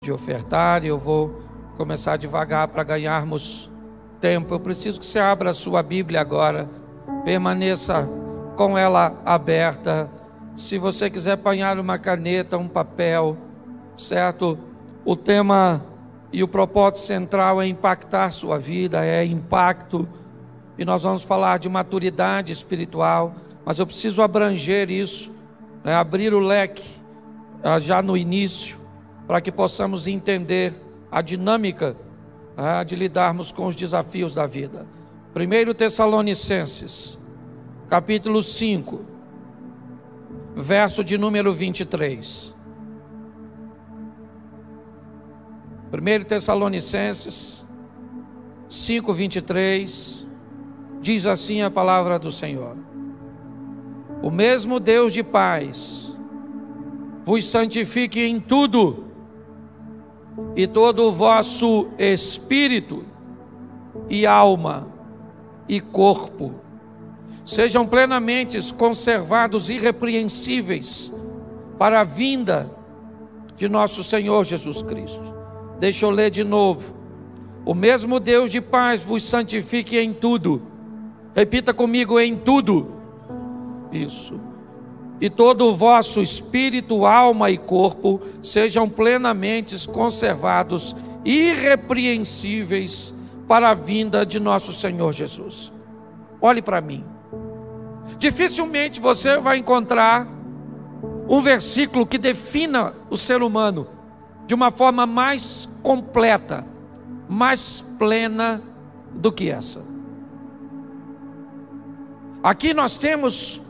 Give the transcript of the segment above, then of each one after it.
de ofertar, e eu vou começar devagar para ganharmos tempo. Eu preciso que você abra a sua Bíblia agora, permaneça com ela aberta. Se você quiser apanhar uma caneta, um papel, certo? O tema e o propósito central é impactar sua vida, é impacto, e nós vamos falar de maturidade espiritual, mas eu preciso abranger isso, né? Abrir o leque já no início, para que possamos entender a dinâmica de lidarmos com os desafios da vida. 1 Tessalonicenses, capítulo 5, verso de número 23. 1 Tessalonicenses 5, 23, diz assim a palavra do Senhor: o mesmo Deus de paz vos santifique em tudo, e todo o vosso espírito e alma e corpo sejam plenamente conservados irrepreensíveis para a vinda de nosso Senhor Jesus Cristo. Deixa eu ler de novo. O mesmo Deus de paz vos santifique em tudo. Repita comigo: em tudo. Isso. E todo o vosso espírito, alma e corpo sejam plenamente conservados, irrepreensíveis para a vinda de nosso Senhor Jesus. Olhe para mim. Dificilmente você vai encontrar um versículo que defina o ser humano de uma forma mais completa, mais plena do que essa. Aqui nós temos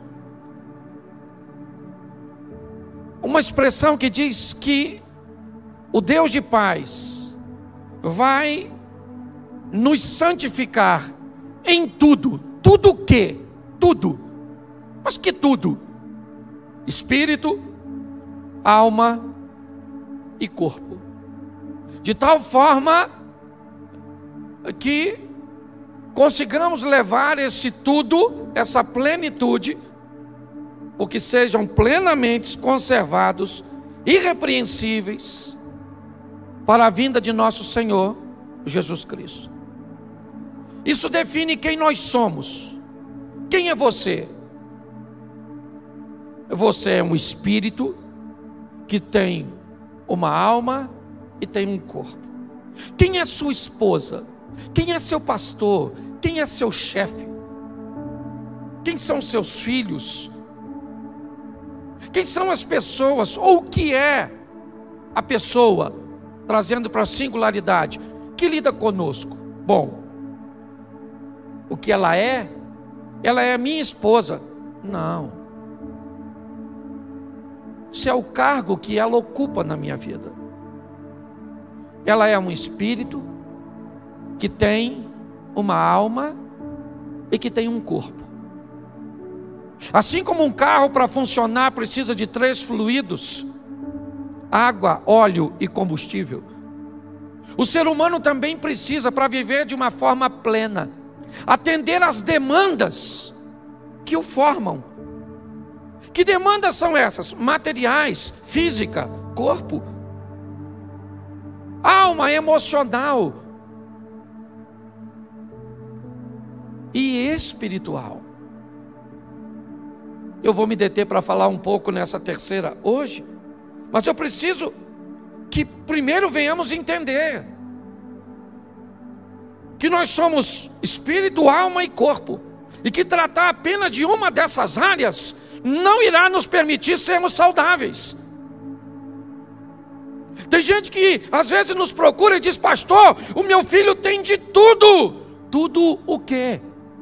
uma expressão que diz que o Deus de paz vai nos santificar em tudo. Tudo o quê? Tudo. Mas que tudo? Espírito, alma e corpo. De tal forma que consigamos levar esse tudo, essa plenitude, ou que sejam plenamente conservados, irrepreensíveis, para a vinda de nosso Senhor Jesus Cristo. Isso define quem nós somos. Quem é você? Você é um espírito que tem uma alma e tem um corpo. Quem é sua esposa? Quem é seu pastor? Quem é seu chefe? Quem são seus filhos? Quem são as pessoas, ou o que é a pessoa, trazendo para a singularidade, que lida conosco? Bom, o que ela é minha esposa. Não. Isso é o cargo que ela ocupa na minha vida. Ela é um espírito que tem uma alma e que tem um corpo. Assim como um carro, para funcionar, precisa de 3 fluidos: água, óleo e combustível. O ser humano também precisa, para viver de uma forma plena, atender às demandas que o formam. Que demandas são essas? Materiais, física, corpo, alma, emocional e espiritual. Eu vou me deter para falar um pouco nessa terceira hoje, mas eu preciso que primeiro venhamos entender que nós somos espírito, alma e corpo, e que tratar apenas de uma dessas áreas não irá nos permitir sermos saudáveis. Tem gente que às vezes nos procura e diz: pastor, o meu filho tem de tudo. Tudo o quê?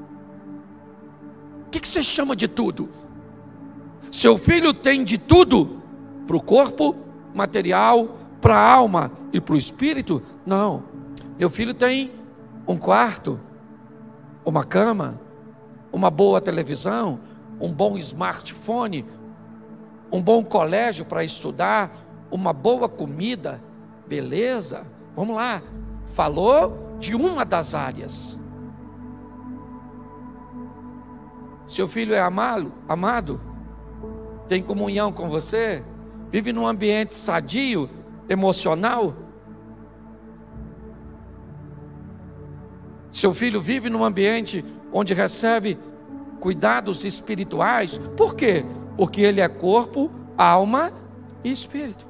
O que você chama de tudo? Seu filho tem de tudo para o corpo material, para a alma e para o espírito? Não. Meu filho tem um quarto, uma cama, uma boa televisão, um bom smartphone, um bom colégio para estudar, uma boa comida. Beleza, vamos lá. Falou de uma das áreas. Seu filho é amado? Tem comunhão com você? Vive num ambiente sadio? emocional? Seu filho vive num ambiente onde recebe cuidados espirituais. Por quê? Porque ele é corpo, alma e espírito.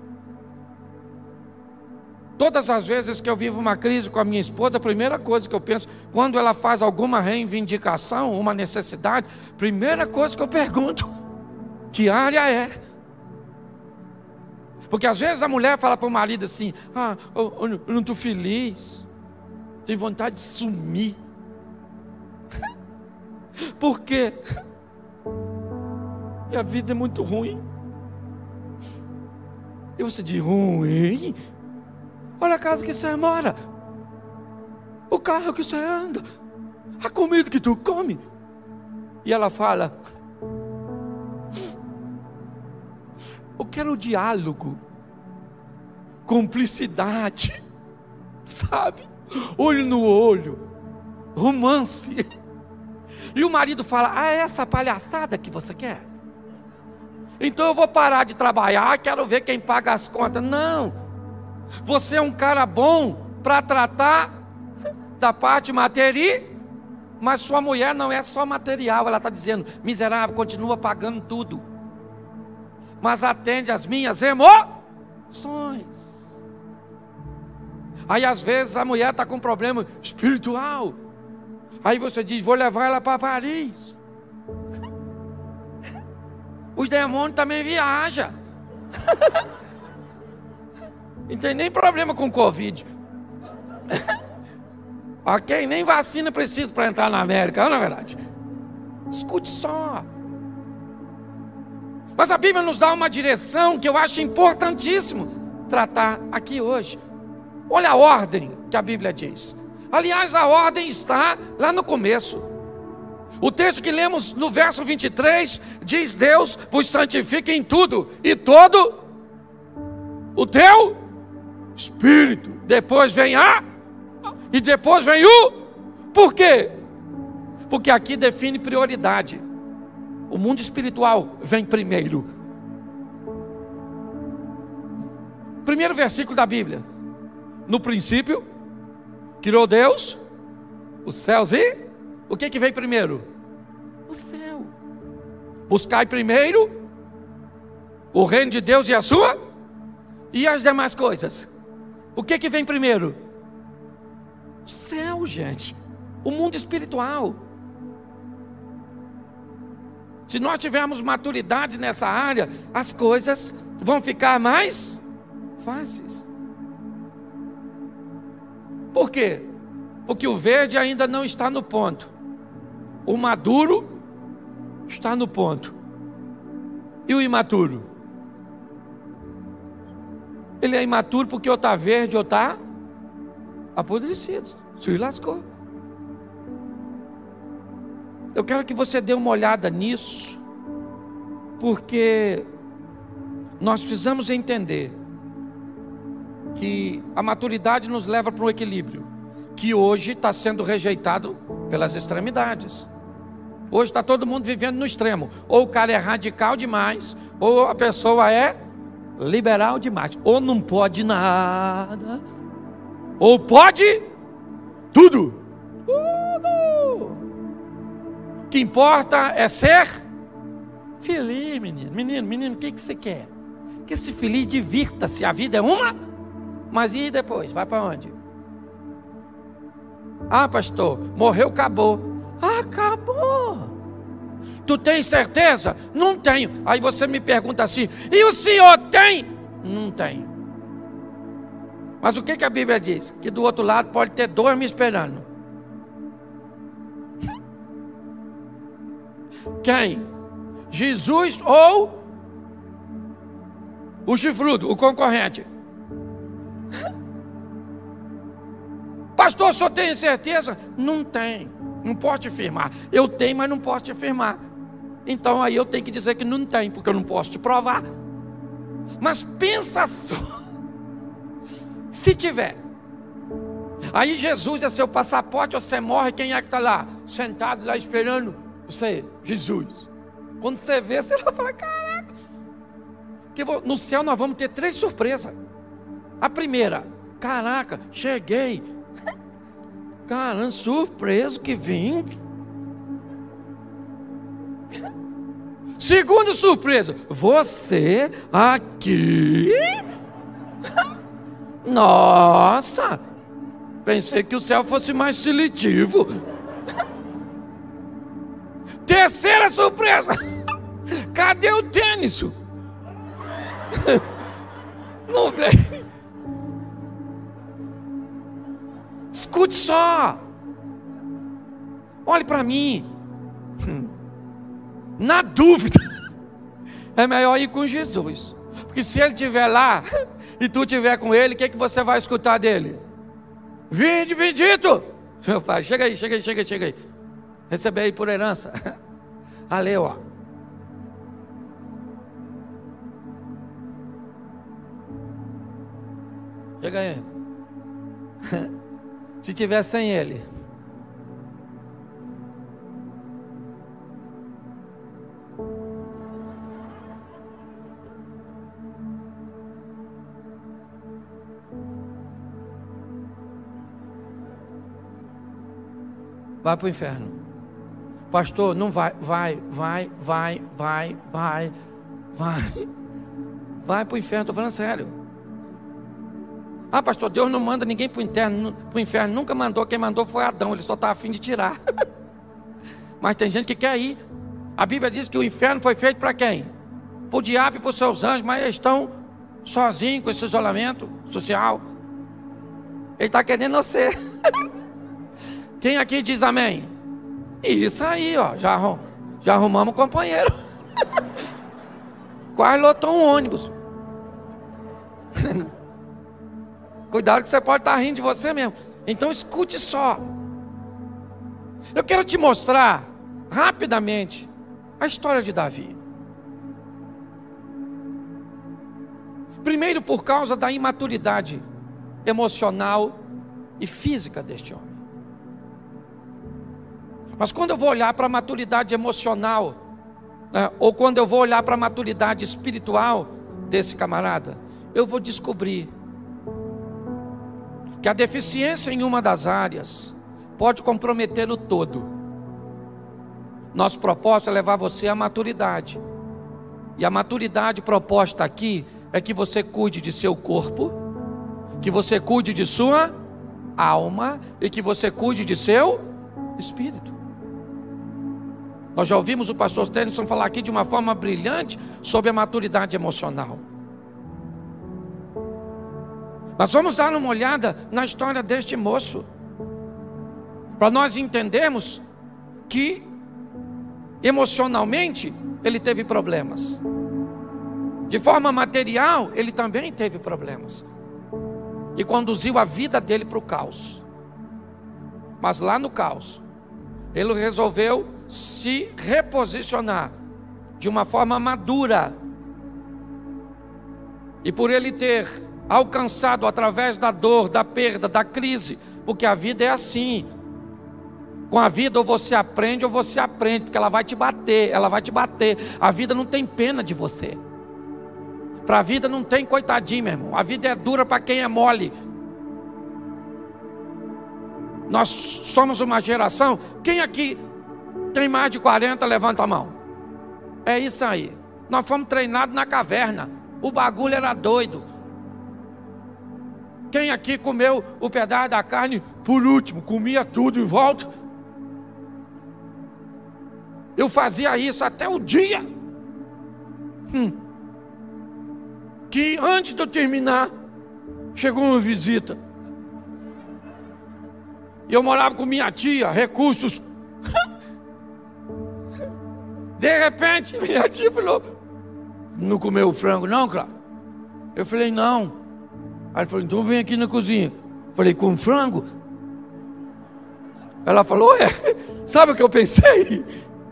Todas as vezes que eu vivo uma crise com a minha esposa, a primeira coisa que eu penso, quando ela faz alguma reivindicação, uma necessidade, primeira coisa que eu pergunto, que área é? Porque às vezes a mulher fala para o marido assim, eu não estou feliz, tenho vontade de sumir. Por quê? Minha vida é muito ruim. E você diz, ruim? Olha a casa que você mora, o carro que você anda, a comida que tu come. E ela fala, eu quero diálogo, cumplicidade, sabe? Olho no olho, romance. E o marido fala, é essa palhaçada que você quer? Então eu vou parar de trabalhar, quero ver quem paga as contas. Não, você é um cara bom para tratar da parte material, mas sua mulher não é só material. Ela está dizendo, miserável, continua pagando tudo, mas atende às minhas emoções. Aí às vezes a mulher está com um problema espiritual. Aí você diz, vou levar ela para Paris. Os demônios também viajam. Não tem nem problema com Covid. Ok? Nem vacina precisa para entrar na América, não é verdade? Escute só. Mas a Bíblia nos dá uma direção que eu acho importantíssimo tratar aqui hoje. Olha a ordem que a Bíblia diz. Aliás, a ordem está lá no começo. O texto que lemos no verso 23 diz, Deus vos santifica em tudo, e todo o teu espírito. Depois vem e depois vem o. Por quê? Porque aqui define prioridade. O mundo espiritual vem primeiro. Primeiro versículo da Bíblia. No princípio, criou Deus os céus e o que vem primeiro? O céu. Buscai primeiro o reino de Deus e a sua e as demais coisas. O que vem primeiro? O céu, gente. O mundo espiritual. Se nós tivermos maturidade nessa área, as coisas vão ficar mais fáceis. Por quê? Porque o verde ainda não está no ponto. O maduro está no ponto. E o imaturo? Ele é imaturo porque ou está verde ou está apodrecido. Se lascou. Eu quero que você dê uma olhada nisso, porque nós precisamos entender que a maturidade nos leva para um equilíbrio, que hoje está sendo rejeitado pelas extremidades. Hoje está todo mundo vivendo no extremo. Ou o cara é radical demais, ou a pessoa é liberal demais. Ou não pode nada, ou pode tudo. Tudo. O que importa é ser feliz, menino, o que você quer? Que se feliz, divirta-se, a vida é uma. Mas e depois? Vai para onde? Pastor, morreu, acabou. Acabou. Tu tem certeza? Não tenho. Aí você me pergunta assim, e o senhor tem? Não tem. Mas o que a Bíblia diz? Que do outro lado pode ter dois me esperando. Quem? Jesus ou o chifrudo, o concorrente? Pastor, só tem certeza? Não tem, não posso te afirmar. Eu tenho, mas não posso te afirmar. Então aí eu tenho que dizer que não tem, porque eu não posso te provar. Mas pensa só, se tiver, aí Jesus é seu passaporte, você morre, quem é que está lá? Sentado lá esperando você, Jesus. Quando você vê, você vai falar, caraca, que no céu nós vamos ter 3 surpresas. A primeira, caraca, cheguei. Caramba, surpreso que vim. Segunda surpresa, você aqui? Nossa, pensei que o céu fosse mais seletivo. Terceira surpresa, cadê o tênis? Não veio. Escute só. Olhe para mim. Na dúvida, é melhor ir com Jesus. Porque se ele estiver lá e tu estiver com ele, o que você vai escutar dele? Vinde bendito. Meu pai, chega aí. Recebe aí por herança. Ali, ó. Chega aí. Se tiver sem ele. Vai para o inferno. Pastor, não vai. Vai para o inferno, estou falando sério. Ah, pastor, Deus não manda ninguém para o inferno, nunca mandou, quem mandou foi Adão, ele só está a fim de tirar. Mas tem gente que quer ir. A Bíblia diz que o inferno foi feito para quem? Para o diabo e para os seus anjos, mas eles estão sozinhos com esse isolamento social. Ele está querendo você. Quem aqui diz amém? Isso aí, ó, já arrumamos um companheiro. Quase lotou um ônibus. Cuidado que você pode estar rindo de você mesmo. Então escute só. Eu quero te mostrar rapidamente a história de Davi. Primeiro, por causa da imaturidade emocional e física deste homem. Mas quando eu vou olhar para a maturidade emocional, né, ou quando eu vou olhar para a maturidade espiritual desse camarada, eu vou descobrir que a deficiência em uma das áreas pode comprometer o todo. Nosso propósito é levar você à maturidade. E a maturidade proposta aqui é que você cuide de seu corpo, que você cuide de sua alma e que você cuide de seu espírito. Nós já ouvimos o pastor Tennyson falar aqui de uma forma brilhante sobre a maturidade emocional. Mas vamos dar uma olhada na história deste moço, para nós entendermos que emocionalmente ele teve problemas. De forma material, ele também teve problemas. E conduziu a vida dele para o caos. Mas lá no caos, ele resolveu se reposicionar de uma forma madura. E por ele ter alcançado através da dor, da perda, da crise, porque a vida é assim. Com a vida ou você aprende, porque ela vai te bater, A vida não tem pena de você. Para a vida não tem coitadinho, meu irmão. A vida é dura para quem é mole. Nós somos uma geração. Quem aqui tem mais de 40, levanta a mão. É isso aí. Nós fomos treinados na caverna. O bagulho era doido. Quem aqui comeu o pedaço da carne por último? Comia tudo em volta. Eu fazia isso até o dia que antes de eu terminar, chegou uma visita. E eu morava com minha tia, recursos. De repente, minha tia falou: não comeu o frango não, Cláudio? Eu falei: não. Aí ele falou: então vem aqui na cozinha. Eu falei: com frango? Ela falou: sabe o que eu pensei?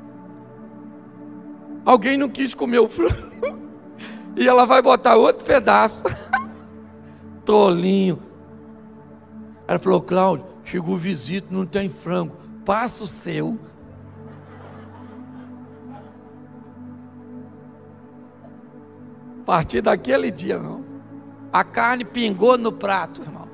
Alguém não quis comer o frango e ela vai botar outro pedaço. Tolinho. Ela falou: Cláudio, chegou visita, não tem frango, passa o seu. A partir daquele dia, não. A carne pingou no prato, irmão.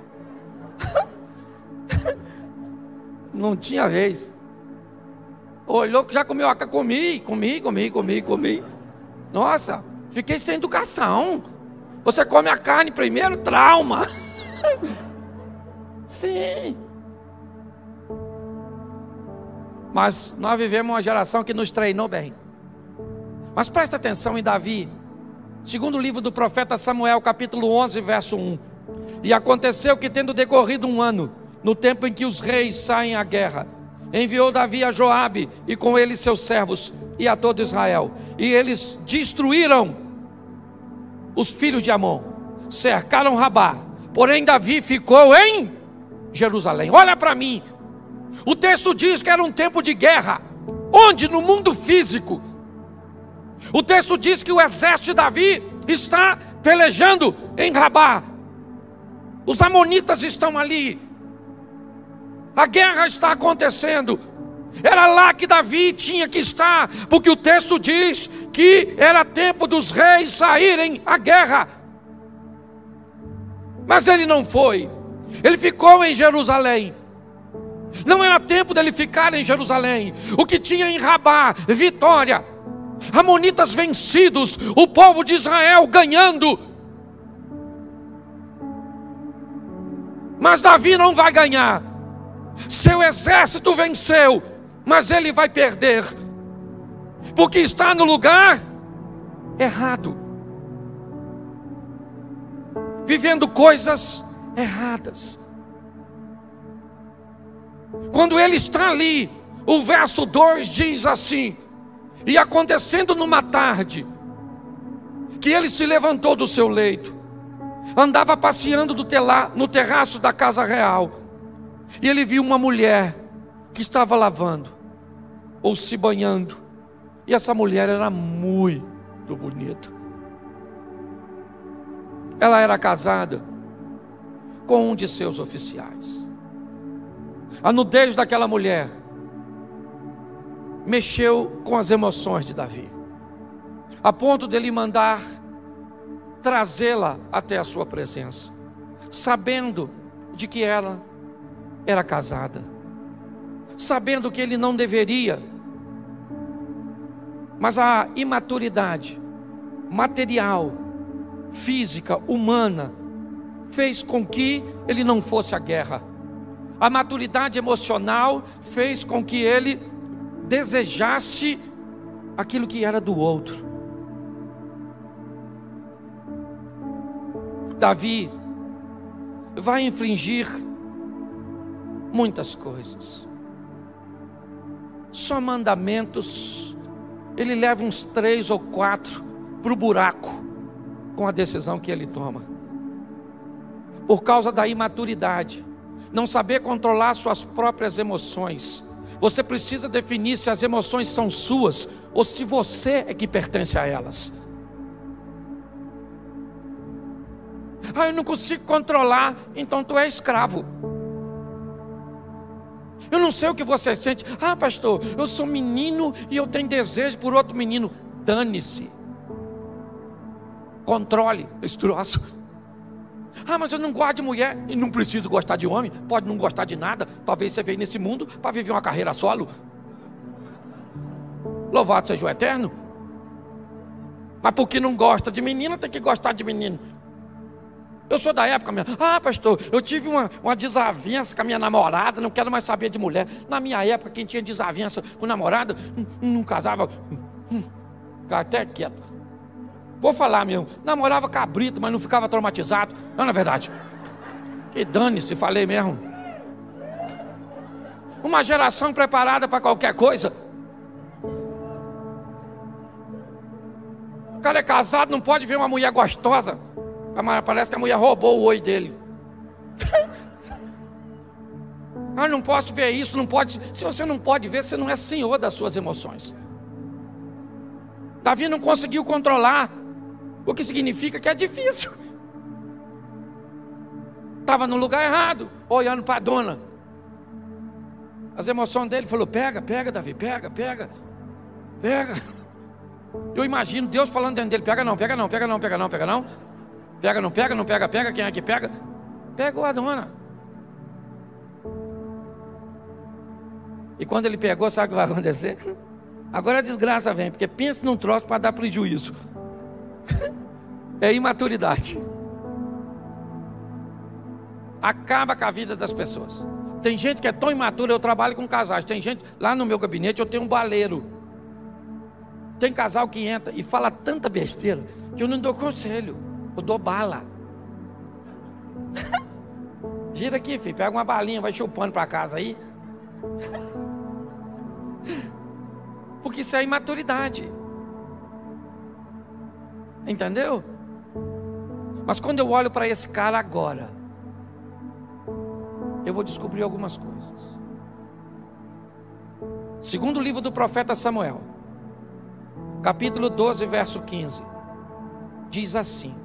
Não tinha vez. Olhou que já comeu a carne. Comi. Nossa, fiquei sem educação. Você come a carne primeiro, trauma. Sim. Mas nós vivemos uma geração que nos treinou bem. Mas presta atenção em Davi. Segundo o livro do profeta Samuel, capítulo 11, verso 1. E aconteceu que, tendo decorrido um ano, no tempo em que os reis saem à guerra, enviou Davi a Joabe e com ele seus servos e a todo Israel. E eles destruíram os filhos de Amon, cercaram Rabá. Porém Davi ficou em Jerusalém. Olha para mim. O texto diz que era um tempo de guerra. Onde? No mundo físico. O texto diz que o exército de Davi está pelejando em Rabá. Os amonitas estão ali. A guerra está acontecendo. Era lá que Davi tinha que estar, porque o texto diz que era tempo dos reis saírem à guerra. Mas ele não foi. Ele ficou em Jerusalém. Não era tempo dele ficar em Jerusalém. O que tinha em Rabá? Vitória. Amonitas vencidos. O povo de Israel ganhando. Mas Davi não vai ganhar. Seu exército venceu, mas ele vai perder, porque está no lugar errado, vivendo coisas erradas. Quando ele está ali, o verso 2 diz assim: e acontecendo numa tarde, que ele se levantou do seu leito, andava passeando no terraço da casa real, e ele viu uma mulher que estava lavando, ou se banhando, e essa mulher era muito bonita. Ela era casada com um de seus oficiais. A nudez daquela mulher mexeu com as emoções de Davi, a ponto dele mandar trazê-la até a sua presença, sabendo de que ela era casada, sabendo que ele não deveria, mas a imaturidade material, física, humana, fez com que ele não fosse à guerra. A maturidade emocional fez com que ele desejasse aquilo que era do outro. Davi vai infringir muitas coisas. Só mandamentos, ele leva uns 3 ou 4 para o buraco com a decisão que ele toma, por causa da imaturidade, não saber controlar suas próprias emoções. Você precisa definir se as emoções são suas ou se você é que pertence a elas. Eu não consigo controlar, então tu é escravo. Eu não sei o que você sente. Pastor, eu sou menino e eu tenho desejo por outro menino. Dane-se. Controle esse troço. Mas eu não gosto de mulher. E não preciso gostar de homem. Pode não gostar de nada. Talvez você veio nesse mundo para viver uma carreira solo. Louvado seja o Eterno. Mas porque não gosta de menina, tem que gostar de menino. Eu sou da época mesmo. Pastor, eu tive uma desavença com a minha namorada, não quero mais saber de mulher. Na minha época, quem tinha desavença com namorada, não casava. Ficava até quieto. Vou falar mesmo, namorava cabrito, mas não ficava traumatizado. Não é verdade? Que dane-se, falei mesmo. Uma geração preparada para qualquer coisa. O cara é casado, não pode ver uma mulher gostosa. Parece que a mulher roubou o oi dele. Não posso ver isso, não pode. Se você não pode ver, você não é senhor das suas emoções. Davi não conseguiu controlar, o que significa que é difícil. Estava no lugar errado, olhando para a dona. As emoções dele falou: pega, Davi, pega. Eu imagino Deus falando dentro dele: pega não. Pega, não pega, não pega, pega. Quem é que pega? Pegou a dona. E quando ele pegou, sabe o que vai acontecer? Agora a desgraça vem, porque pensa num troço para dar prejuízo. É imaturidade. Acaba com a vida das pessoas. Tem gente que é tão imatura, eu trabalho com casais. Tem gente, lá no meu gabinete eu tenho um baleiro. Tem casal que entra e fala tanta besteira que eu não dou conselho, eu dou bala. Gira aqui, filho, pega uma balinha, vai chupando para casa aí. Porque isso é imaturidade. Entendeu? Mas quando eu olho para esse cara agora, eu vou descobrir algumas coisas. Segundo livro do profeta Samuel, capítulo 12, verso 15, diz assim: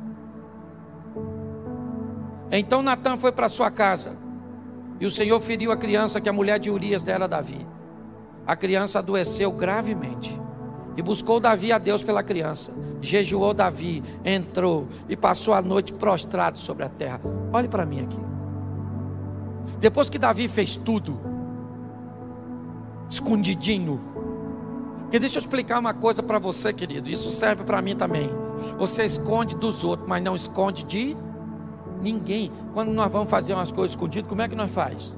Então Natã foi para sua casa, e o Senhor feriu a criança que a mulher de Urias dera a Davi. A criança adoeceu gravemente, e buscou Davi a Deus pela criança. Jejuou Davi, entrou e passou a noite prostrado sobre a terra. Olhe para mim aqui. Depois que Davi fez tudo, escondidinho, porque deixa eu explicar uma coisa para você, querido, isso serve para mim também. Você esconde dos outros, mas não esconde de ninguém. Quando nós vamos fazer umas coisas escondidas, como é que nós faz?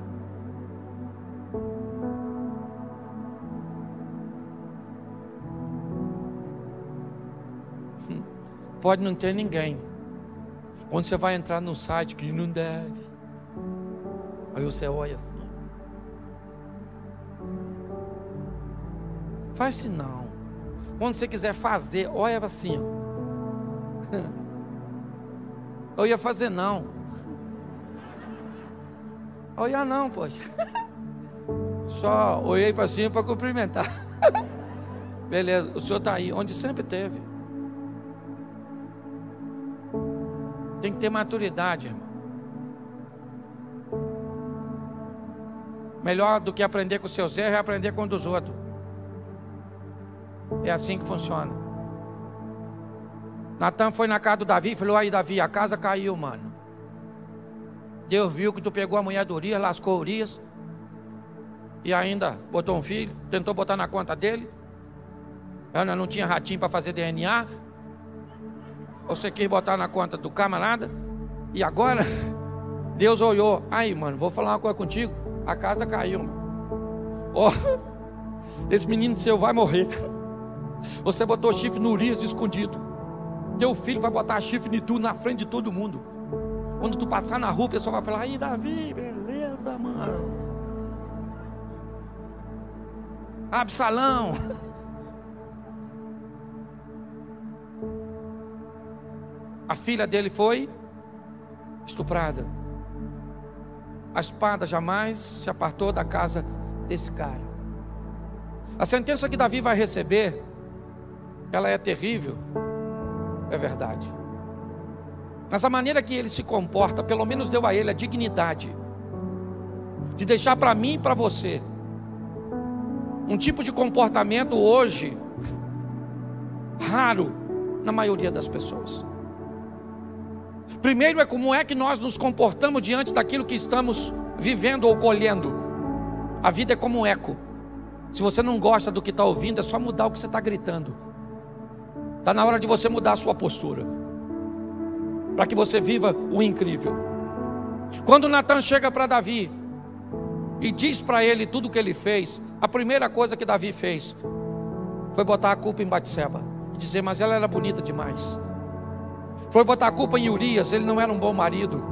Pode não ter ninguém. Quando você vai entrar num site que não deve, aí você olha assim. Faz assim não. Quando você quiser fazer, olha assim, ó. Eu ia fazer não. Olha não, poxa. Só olhei para cima para cumprimentar. Beleza, o senhor está aí, onde sempre teve. Tem que ter maturidade, irmão. Melhor do que aprender com seus erros é aprender com os dos outros. É assim que funciona. Natã foi na casa do Davi e falou: aí Davi, a casa caiu, mano. Deus viu que tu pegou a mulher do Urias, lascou Urias, e ainda botou um filho, tentou botar na conta dele. Ela não tinha ratinho para fazer DNA. Você quis botar na conta do camarada. E agora Deus olhou: aí mano, vou falar uma coisa contigo. A casa caiu, oh, esse menino seu vai morrer. Você botou chifre no Urias escondido. Teu filho vai botar chifre em tu na frente de todo mundo. Quando tu passar na rua, o pessoal vai falar: aí Davi, beleza, mano. Absalão. A filha dele foi estuprada. A espada jamais se apartou da casa desse cara. A sentença que Davi vai receber, ela é terrível, é verdade. Mas a maneira que ele se comporta, pelo menos deu a ele a dignidade de deixar para mim e para você um tipo de comportamento hoje raro na maioria das pessoas. Primeiro é como é que nós nos comportamos diante daquilo que estamos vivendo ou colhendo. A vida é como um eco. Se você não gosta do que está ouvindo, é só mudar o que você está gritando. Está na hora de você mudar a sua postura, para que você viva o incrível. Quando Natã chega para Davi e diz para ele tudo o que ele fez, a primeira coisa que Davi fez foi botar a culpa em Batseba e dizer: mas ela era bonita demais. Foi botar a culpa em Urias, ele não era um bom marido.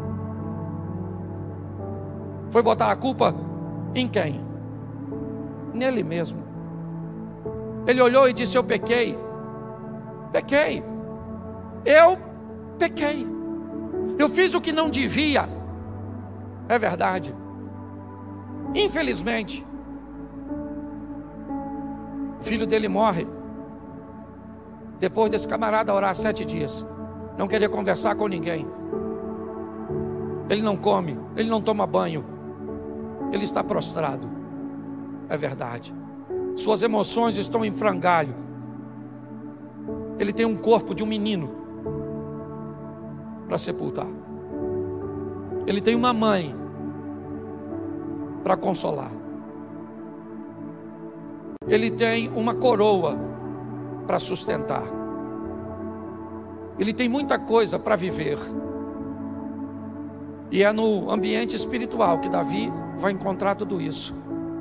Foi botar a culpa em quem? Nele mesmo. Ele olhou e disse: eu pequei. Pequei. Eu pequei. Eu fiz o que não devia. É verdade. Infelizmente, o filho dele morre. Depois desse camarada orar 7 dias, não querer conversar com ninguém. Ele não come, ele não toma banho, ele está prostrado. É verdade. Suas emoções estão em frangalho. Ele tem um corpo de um menino. para sepultar. Ele tem uma mãe para consolar. Ele tem uma coroa para sustentar. Ele tem muita coisa para viver. E é no ambiente espiritual que Davi vai encontrar tudo isso.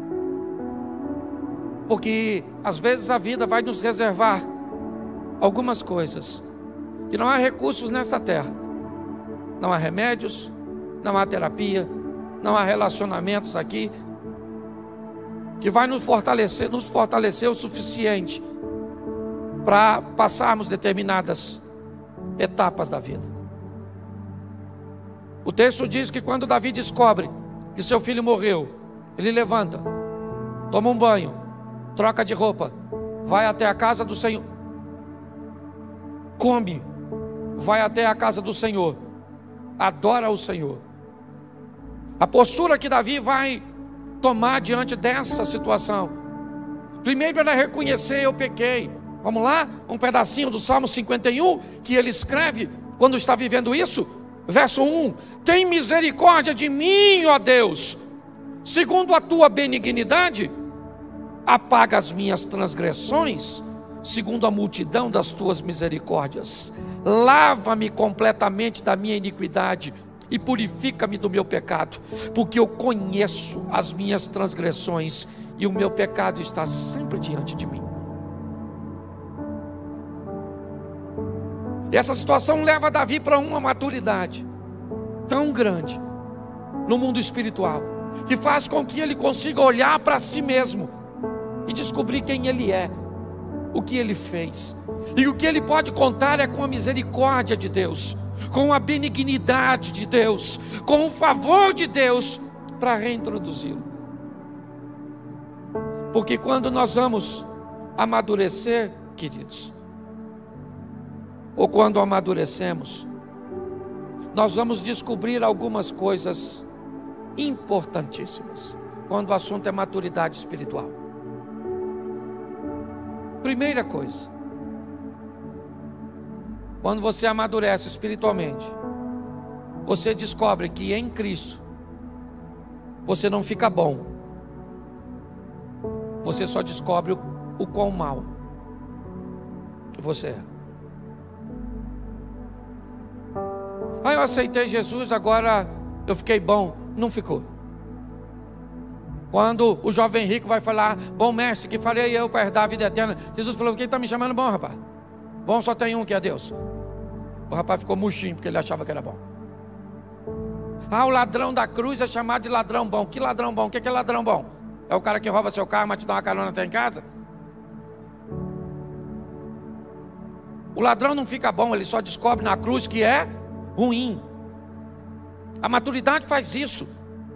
Porque às vezes a vida vai nos reservar algumas coisas, que não há recursos nessa terra. Não há remédios, não há terapia, não há relacionamentos aqui, que vai nos fortalecer o suficiente para passarmos determinadas etapas da vida. O texto diz que quando Davi descobre que seu filho morreu, ele levanta, toma um banho, troca de roupa, vai até a casa do Senhor, come, vai até a casa do Senhor, adora o Senhor. A postura que Davi vai tomar diante dessa situação, primeiro era reconhecer: eu pequei. Vamos lá, um pedacinho do Salmo 51, que ele escreve quando está vivendo isso. Verso 1: tem misericórdia de mim, ó Deus, segundo a tua benignidade, apaga as minhas transgressões, segundo a multidão das tuas misericórdias. Lava-me completamente da minha iniquidade e purifica-me do meu pecado, porque eu conheço as minhas transgressões e o meu pecado está sempre diante de mim. E essa situação leva Davi para uma maturidade tão grande no mundo espiritual, que faz com que ele consiga olhar para si mesmo e descobrir quem ele é, o que ele fez. E o que ele pode contar é com a misericórdia de Deus, com a benignidade de Deus, com o favor de Deus para reintroduzi-lo. Porque quando nós vamos amadurecer, queridos, ou quando amadurecemos, nós vamos descobrir algumas coisas importantíssimas, quando o assunto é maturidade espiritual. Primeira coisa, quando você amadurece espiritualmente, você descobre que em Cristo você não fica bom, você só descobre o quão mal que você é. Aí eu aceitei Jesus, agora eu fiquei bom. Não ficou. Quando o jovem rico vai falar: bom mestre, que farei eu para herdar a vida eterna? Jesus falou: quem está me chamando bom, rapaz? Bom só tem um, que é Deus. O rapaz ficou murchinho porque ele achava que era bom. Ah, o ladrão da cruz é chamado de ladrão bom. Que ladrão bom? O que é ladrão bom? É o cara que rouba seu carro, mas te dá uma carona até em casa? O ladrão não fica bom, ele só descobre na cruz que é ruim. A maturidade faz isso.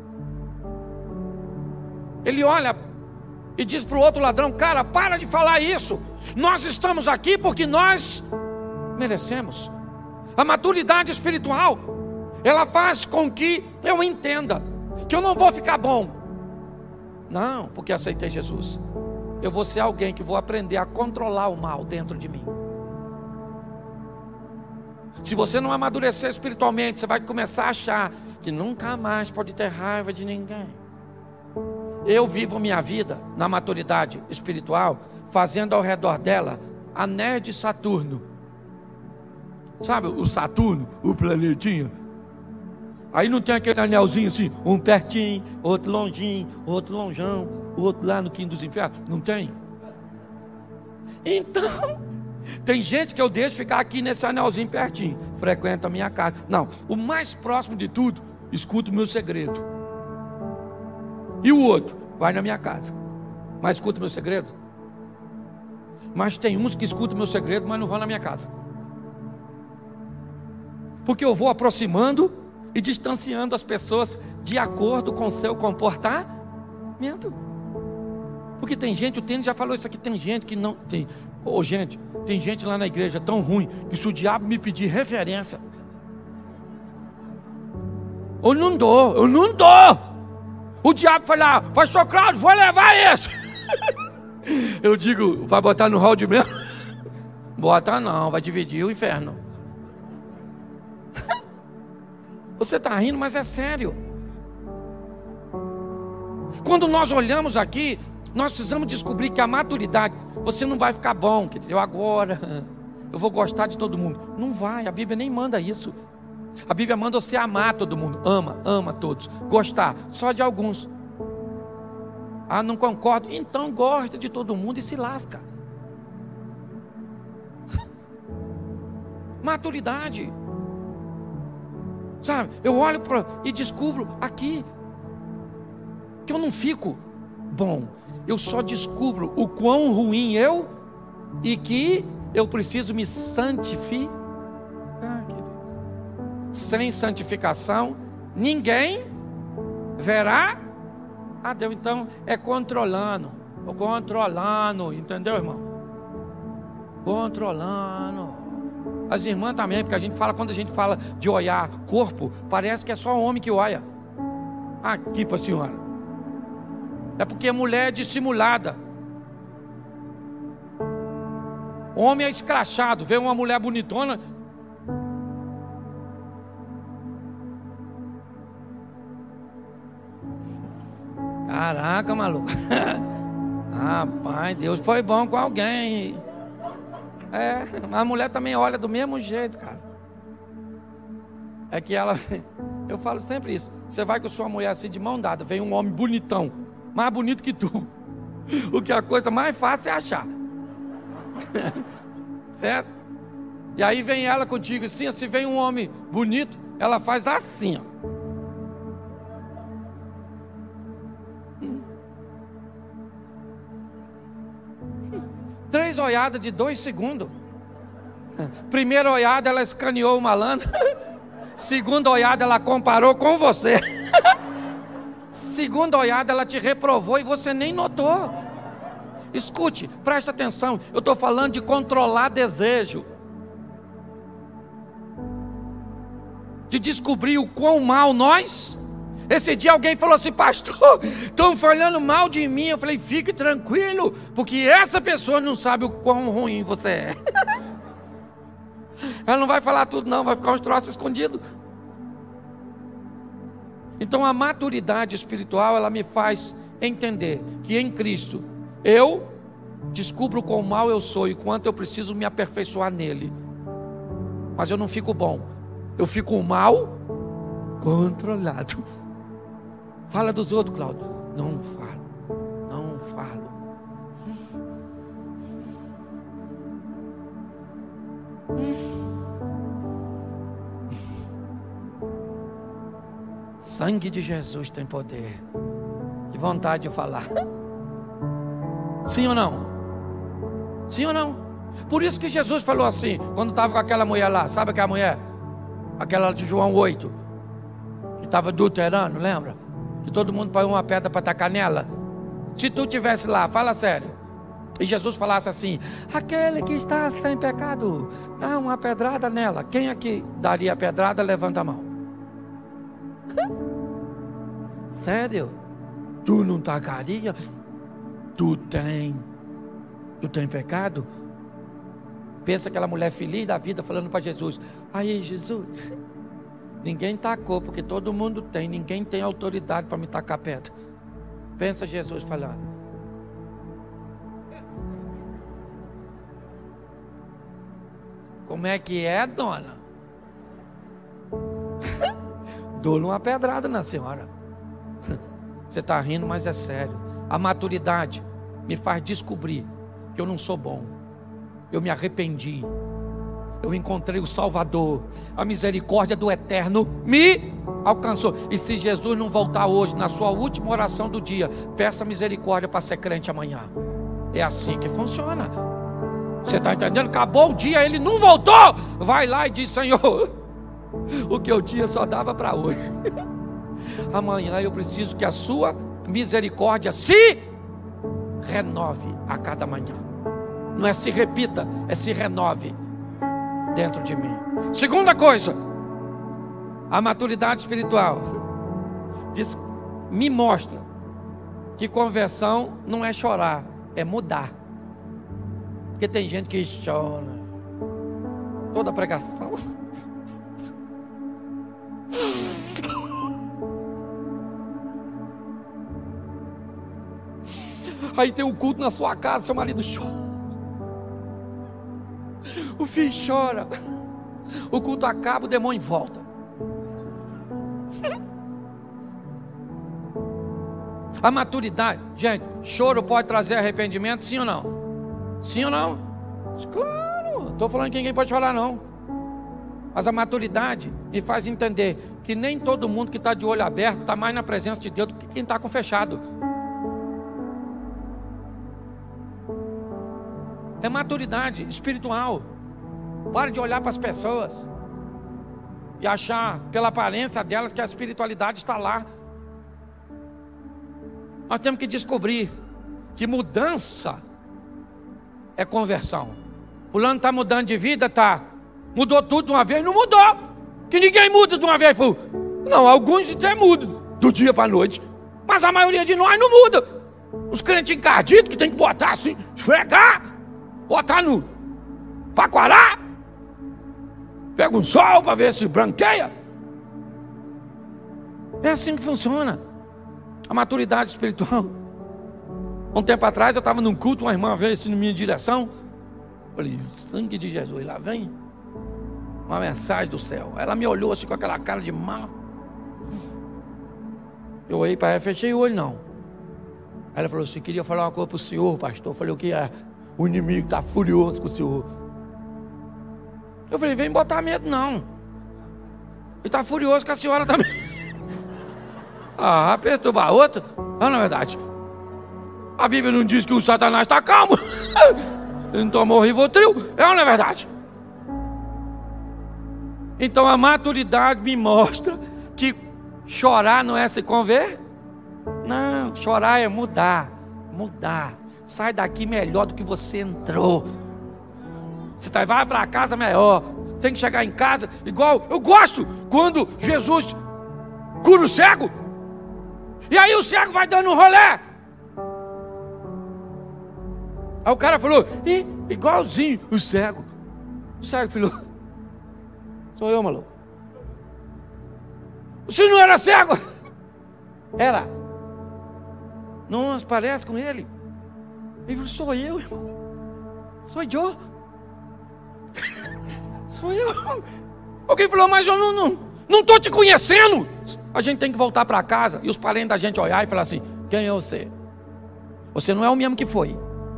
Ele olha e diz para o outro ladrão: cara, para de falar isso. Nós estamos aqui porque nós merecemos. A maturidade espiritual, ela faz com que eu entenda que eu não vou ficar bom. Não, porque aceitei Jesus. Eu vou ser alguém que vou aprender a controlar o mal dentro de mim. Se você não amadurecer espiritualmente, você vai começar a achar que nunca mais pode ter raiva de ninguém. Eu vivo minha vida na maturidade espiritual, fazendo ao redor dela anéis de Saturno. Sabe o Saturno, o planetinha? Aí não tem aquele anelzinho assim, um pertinho, outro longinho, outro lonjão, outro lá no quinto dos infernos. Não tem? Então, tem gente que eu deixo ficar aqui nesse anelzinho pertinho, frequenta a minha casa. Não, o mais próximo de tudo, escuta o meu segredo. E o outro, vai na minha casa, mas escuta o meu segredo. Mas tem uns que escutam o meu segredo, mas não vão na minha casa. Porque eu vou aproximando e distanciando as pessoas de acordo com o seu comportamento. Porque tem gente, o Tênis já falou isso aqui, tem gente que não tem. Gente, tem gente lá na igreja tão ruim que se o diabo me pedir referência, eu não dou. O diabo fala: pastor Cláudio, vou levar isso. Eu digo: vai botar no hall de mesmo? Bota não, vai dividir o inferno. Você está rindo, mas é sério. Quando nós olhamos aqui, nós precisamos descobrir que a maturidade, você não vai ficar bom, querido, eu vou gostar de todo mundo. Não vai, a Bíblia nem manda isso. A Bíblia manda você amar todo mundo. Ama todos. Gostar só de alguns. Ah, não concordo. Então gosta de todo mundo e se lasca. Maturidade. Sabe, eu olho e descubro aqui que eu não fico bom. Eu só descubro o quão ruim e que eu preciso me santificar. Sem santificação, ninguém verá a Deus. Então, é controlando, entendeu, irmão? Controlando. As irmãs também, porque quando a gente fala de olhar corpo, parece que é só homem que olha. Aqui para a senhora. É porque a mulher é dissimulada. Homem é escrachado, vê uma mulher bonitona. Caraca, maluco. Rapaz, Deus foi bom com alguém. A mulher também olha do mesmo jeito, cara. É que ela... Eu falo sempre isso. Você vai com sua mulher assim de mão dada, vem um homem bonitão, mais bonito que tu. O que é a coisa mais fácil é achar. Certo? E aí vem ela contigo assim, se vem um homem bonito, ela faz assim, ó. Três olhadas de 2 segundos. Primeira olhada ela escaneou o malandro. Segunda olhada ela comparou com você. Segunda olhada ela te reprovou e você nem notou. Escute, preste atenção. Eu estou falando de controlar desejo, de descobrir o quão mal nós. Esse dia alguém falou assim: pastor, estão falando mal de mim. Eu falei: fique tranquilo, porque essa pessoa não sabe o quão ruim você é. Ela não vai falar tudo não, vai ficar uns troços escondidos. Então a maturidade espiritual, ela me faz entender que em Cristo eu descubro quão mal eu sou e quanto eu preciso me aperfeiçoar nele. Mas eu não fico bom, eu fico mal controlado. Fala dos outros, Cláudio. Não falo. Sangue de Jesus tem poder. Que vontade de falar. Sim ou não? Sim ou não? Por isso que Jesus falou assim, quando estava com aquela mulher lá. Sabe aquela mulher? Aquela de João 8, que estava adulterando, lembra? Que todo mundo põe uma pedra para tacar nela. Se tu estivesse lá, fala sério, e Jesus falasse assim: aquele que está sem pecado, dá uma pedrada nela. Quem aqui daria a pedrada? Levanta a mão. Sério? Tu não tacaria? Tu tem pecado? Pensa aquela mulher feliz da vida falando para Jesus: aí Jesus, ninguém tacou, porque todo mundo tem. Ninguém tem autoridade para me tacar pedra. Pensa Jesus falando. Como é que é, dona? Dou-lhe uma pedrada na senhora. Você está rindo, mas é sério. A maturidade me faz descobrir que eu não sou bom. Eu me arrependi. Eu encontrei o Salvador. A misericórdia do Eterno me alcançou. E se Jesus não voltar hoje, na sua última oração do dia, peça misericórdia para ser crente amanhã. É assim que funciona. Você está entendendo? Acabou o dia, ele não voltou. Vai lá e diz: Senhor, o que eu tinha só dava para hoje. Amanhã eu preciso que a sua misericórdia se renove a cada manhã. Não é se repita, é se renove dentro de mim. Segunda coisa, a maturidade espiritual me mostra que conversão não é chorar, é mudar. Porque tem gente que chora toda pregação. Aí tem um culto na sua casa, seu marido chora, o filho chora, o culto acaba, o demônio volta. A maturidade, gente, choro pode trazer arrependimento, sim ou não? Sim ou não? Claro, não estou falando que ninguém pode chorar não. Mas a maturidade me faz entender que nem todo mundo que está de olho aberto está mais na presença de Deus do que quem está com fechado. É maturidade espiritual. Pare de olhar para as pessoas e achar pela aparência delas que a espiritualidade está lá. Nós temos que descobrir que mudança é conversão. Fulano está mudando de vida, tá? Mudou tudo de uma vez? Não mudou. Que ninguém muda de uma vez. Não, alguns até mudam do dia para a noite. Mas a maioria de nós não muda. Os crentes encardidos que tem que botar assim, esfregar, botar no paquará, pega um sol para ver se branqueia. É assim que funciona a maturidade espiritual. Um tempo atrás eu estava num culto, uma irmã veio assim na minha direção. Falei, sangue de Jesus, lá vem uma mensagem do céu. Ela me olhou assim com aquela cara de mal. Eu olhei para ela e fechei o olho não. Aí ela falou assim, queria falar uma coisa para o senhor, pastor. Eu falei, o que é? O inimigo está furioso com o senhor. Eu falei, vem botar medo não. Ele está furioso com a senhora também. Perturbar outro? Não é verdade. A Bíblia não diz que o Satanás está calmo. Ele não tomou Rivotril. Não é verdade. Então a maturidade me mostra que chorar não é se conver. Não, chorar é mudar. Mudar. Sai daqui melhor do que você entrou. Você vai para casa melhor. Tem que chegar em casa igual. Eu gosto quando Jesus cura o cego. E aí o cego vai dando um rolé. Aí o cara falou, igualzinho o cego. O cego falou, sou eu, maluco. O senhor não era cego? Era. Não parece com ele. Ele falou, sou eu, irmão. Sou eu. Sou eu. Alguém falou, mas eu não estou te conhecendo. A gente tem que voltar para casa e os parentes da gente olhar e falar assim, quem é você? Você não é o mesmo que foi.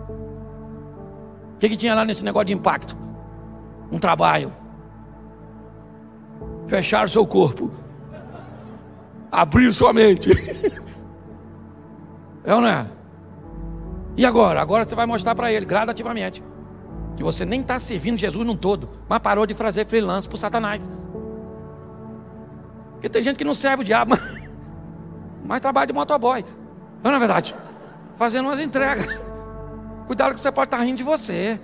O que tinha lá nesse negócio de impacto? Um trabalho. Fechar o seu corpo. Abrir sua mente. É ou não é? E agora? Agora você vai mostrar para ele, gradativamente, que você nem está servindo Jesus num todo, mas parou de fazer freelance para o Satanás. Porque tem gente que não serve o diabo, mas trabalha de motoboy. Não é verdade? Fazendo umas entregas. Cuidado que você pode estar rindo de você.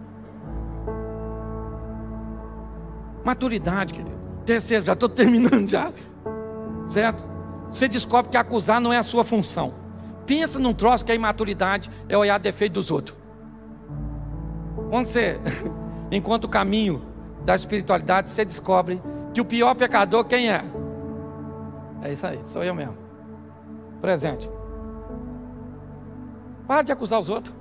Maturidade, querido. Terceiro, já estou terminando já. Certo? Você descobre que acusar não é a sua função. Pensa num troço que a imaturidade é olhar defeito dos outros. Quando você encontra o caminho da espiritualidade, você descobre que o pior pecador quem é? É isso aí, sou eu mesmo. Presente. Para de acusar os outros.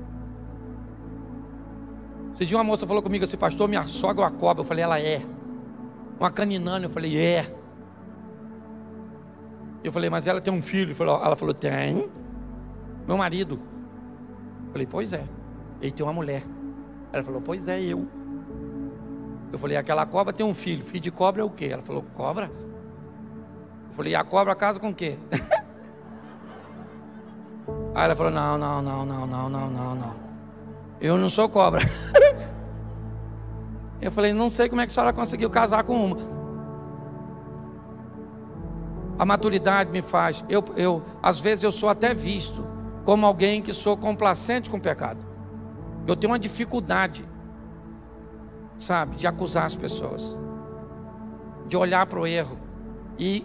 Esse dia uma moça falou comigo assim, pastor, minha sogra é uma cobra. Eu falei, ela é. Uma caninana, eu falei, é. Eu falei, mas ela tem um filho. Ela falou, tem. Meu marido. Eu falei, pois é. Ele tem uma mulher. Ela falou, pois é, eu. Eu falei, aquela cobra tem um filho. Filho de cobra é o quê? Ela falou, cobra? Eu falei, e a cobra casa com o quê? Aí ela falou, não. Eu não sou cobra. Eu falei, não sei como é que a senhora conseguiu casar com uma. A maturidade me faz. Às vezes eu sou até visto como alguém que sou complacente com o pecado. Eu tenho uma dificuldade, sabe, de acusar as pessoas, de olhar para o erro e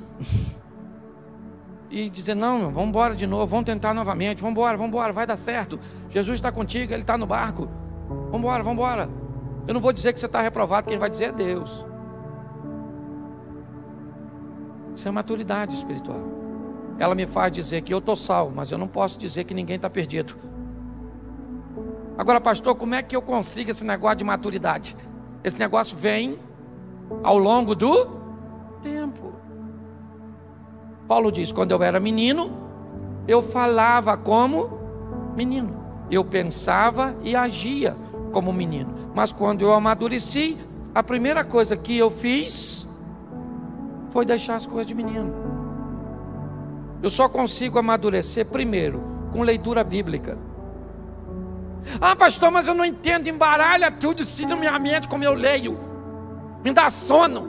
dizer, não, vamos embora de novo, vamos tentar novamente, vamos embora, vai dar certo. Jesus está contigo, Ele está no barco. Vamos embora. Eu não vou dizer que você está reprovado, quem vai dizer é Deus. Isso é maturidade espiritual. ela me faz dizer que eu estou salvo, mas eu não posso dizer que ninguém está perdido. Agora, pastor, como é que eu consigo esse negócio de maturidade? Esse negócio vem ao longo do tempo. Paulo diz, quando eu era menino, eu falava como menino, eu pensava e agia como menino, mas quando eu amadureci, a primeira coisa que eu fiz foi deixar as coisas de menino. Eu só consigo amadurecer primeiro com leitura bíblica. Ah, pastor, mas eu não entendo, embaralha tudo, isso na minha mente como eu leio, me dá sono.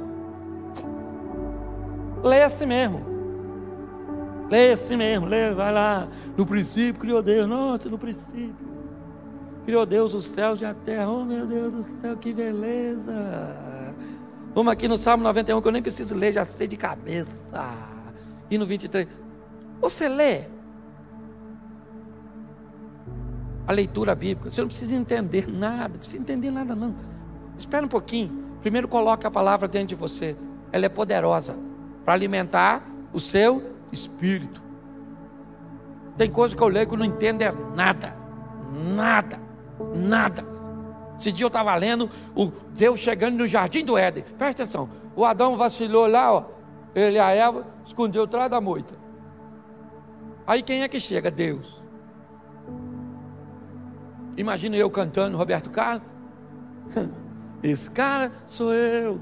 Leia assim mesmo. Leia assim mesmo, leia, vai lá. No princípio criou Deus, nossa, no princípio criou Deus os céus e a terra. Oh meu Deus do céu, que beleza. Vamos aqui no Salmo 91, que eu nem preciso ler, já sei de cabeça. E no 23, você lê a leitura bíblica, você não precisa entender nada, não precisa entender nada não. Espera um pouquinho, primeiro coloque a palavra dentro de você. Ela é poderosa para alimentar o seu espírito. Tem coisa que eu leio que eu não entendo é nada. Esse dia eu estava lendo o Deus chegando no jardim do Éden. Presta atenção, o Adão vacilou lá, ó, ele e a Eva escondeu atrás da moita. Aí quem é que chega? Deus. Imagina eu cantando Roberto Carlos. Esse cara sou eu.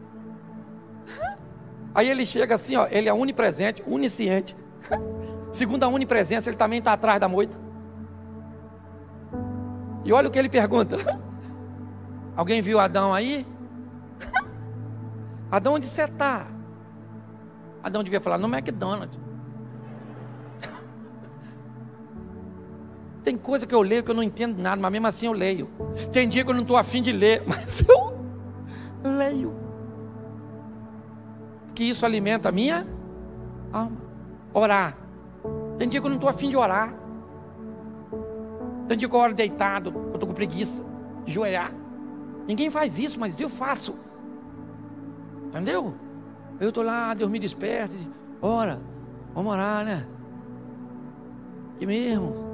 Aí ele chega assim, ó, ele é onipresente, onisciente. Segundo a onipresença, ele também está atrás da moita. E olha o que ele pergunta. Alguém viu Adão aí? Adão, onde você está? Adão devia falar, no McDonald's. Tem coisa que eu leio que eu não entendo nada, mas mesmo assim eu leio. Tem dia que eu não estou afim de ler, mas eu leio. Que isso alimenta a minha alma. Orar. Tem dia que eu não estou afim de orar. Tem dia que eu oro deitado, eu estou com preguiça de joelhar. Ninguém faz isso, mas eu faço. Entendeu? Eu estou lá, Deus me desperta. Ora, vamos orar, né? Que mesmo.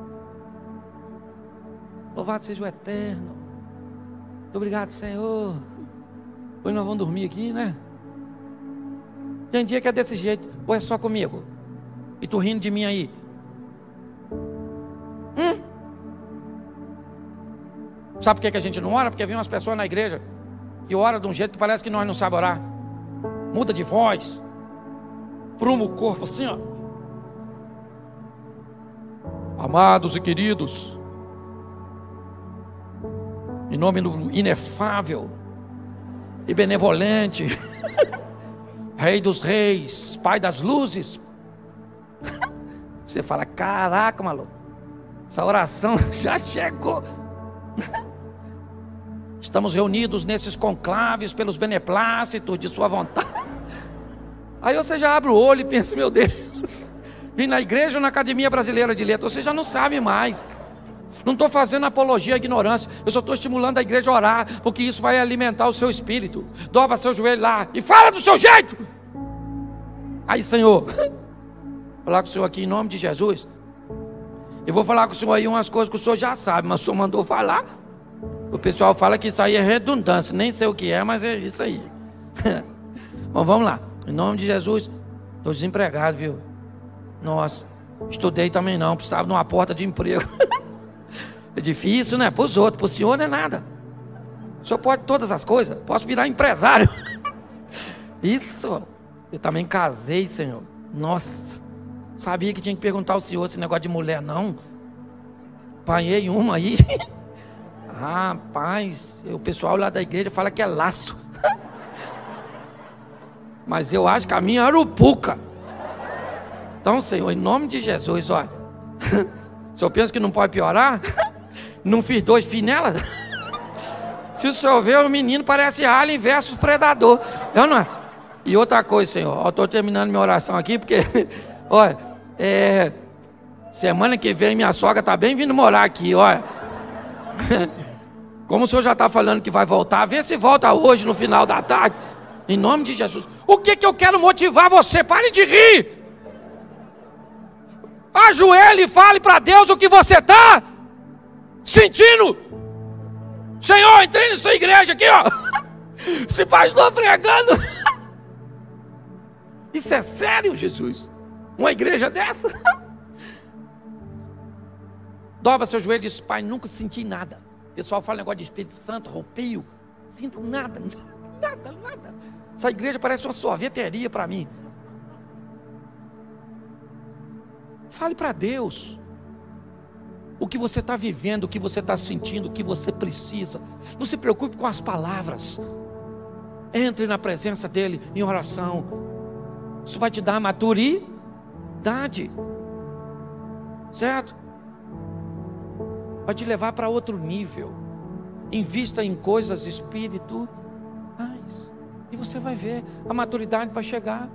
Louvado seja o Eterno. Muito obrigado, Senhor. Hoje nós vamos dormir aqui, né? Tem dia que é desse jeito. Ou é só comigo? E tu rindo de mim aí? Sabe por que a gente não ora? Porque vem umas pessoas na igreja que oram de um jeito que parece que nós não sabemos orar. Muda de voz, pruma o corpo assim, ó. Amados e queridos, em nome do inefável e benevolente Rei dos reis, Pai das luzes. Você fala, caraca, maluco, essa oração já chegou. Estamos reunidos nesses conclaves pelos beneplácitos de sua vontade. Aí você já abre o olho e pensa, meu Deus, vim na igreja ou na Academia Brasileira de Letras? Você já não sabe mais. Não estou fazendo apologia à ignorância, eu só estou estimulando a igreja a orar, porque isso vai alimentar o seu espírito. Dobra seu joelho lá e fala do seu jeito. Aí, Senhor, vou falar com o Senhor aqui em nome de Jesus. Eu vou falar com o Senhor aí umas coisas que o Senhor já sabe, mas o Senhor mandou falar. O pessoal fala que isso aí é redundância, nem sei o que é, mas é isso aí. Bom, vamos lá. Em nome de Jesus, estou desempregado, viu? Nossa, estudei também não, precisava de uma porta de emprego. É difícil, né? Para os outros, para o senhor não é nada. O senhor pode todas as coisas, posso virar empresário. Isso, eu também casei, Senhor. Nossa, sabia que tinha que perguntar ao senhor esse negócio de mulher, não? Apanhei uma aí. Rapaz, o pessoal lá da igreja fala que é laço. Mas eu acho que a minha era urupuca. Então, Senhor, em nome de Jesus, olha. O senhor pensa que não pode piorar? Não fiz 2 filhos nela? Se o senhor ver, o menino parece Alien versus Predador. Eu não é? E outra coisa, Senhor, eu estou terminando minha oração aqui, porque, olha, semana que vem minha sogra está bem vindo morar aqui, olha. Como o senhor já está falando que vai voltar, vê se volta hoje no final da tarde. Em nome de Jesus. O que eu quero motivar você? Pare de rir. ajoelhe e fale para Deus o que você está sentindo. Senhor, entrei nessa igreja aqui, ó. Se pastor pregando. Isso é sério, Jesus? Uma igreja dessa? Dobra seu joelho e diz: Pai, nunca senti nada. O pessoal fala negócio de Espírito Santo, roupio. Sinto nada, nada, nada. Essa igreja parece uma sorveteria para mim. Fale para Deus o que você está vivendo, o que você está sentindo, o que você precisa. Não se preocupe com as palavras. Entre na presença dEle em oração. Isso vai te dar maturidade, certo? Vai te levar para outro nível. Invista em coisas espirituais e você vai ver, a maturidade vai chegar.